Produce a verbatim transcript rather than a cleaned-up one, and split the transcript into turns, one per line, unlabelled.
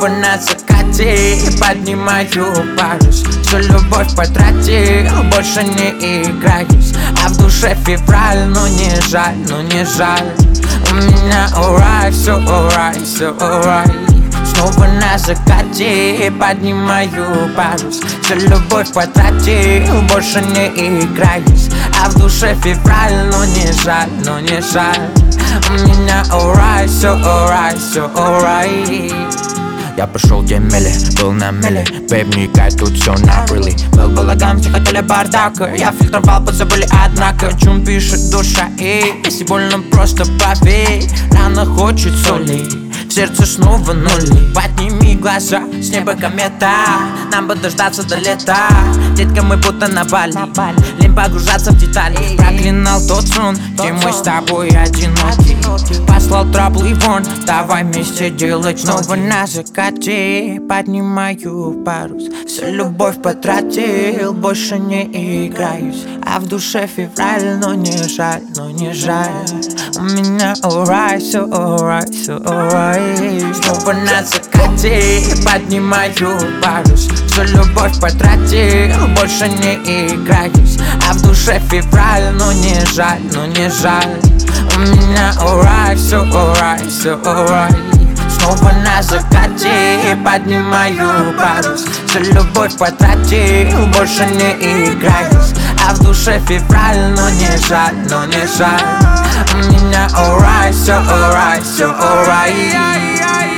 Снова на закате поднимаю парус. Всю любовь потратил, больше не играюсь. А в душе февраль, ну не жаль, ну не жаль. У меня alright, все alright, все alright. Снова на закате поднимаю парус. Всю любовь потратил, больше не играюсь. А в душе февраль, ну не жаль, ну не жаль. У меня alright, все alright, все alright.
Я прошел две мили, был на мели. Бэйб, не играй, тут все на really.
Был балаган, все хотели бардака. Я фильтровал, позабыли, однако. Чум пишет душа, и если больно, просто поверь. Рано хочет соли, в сердце снова нули. Подними глаза, с неба комета. Нам бы дождаться до лета. Детка, мы будто на Бали. Лень погружаться в детали. Проклинал тот сон, где мы с тобой одиноки. Послал трабл и вон, давай вместе делать снова на закате. Поднимаю парус. Всю любовь потратил, больше не играюсь. А в душе февраль, но не жаль, но не жаль. У меня alright, все alright, все alright. Снова на закате поднимаю парус. Всю любовь потратил, больше не играюсь. А в душе февраль, но не жаль, но не жаль. У меня alright, все alright, все alright. Снова на закате поднимаю парус. Всю любовь потратил, больше не играюсь. А в душе февраль, но не жаль, но не жаль. У меня alright, все alright, все alright.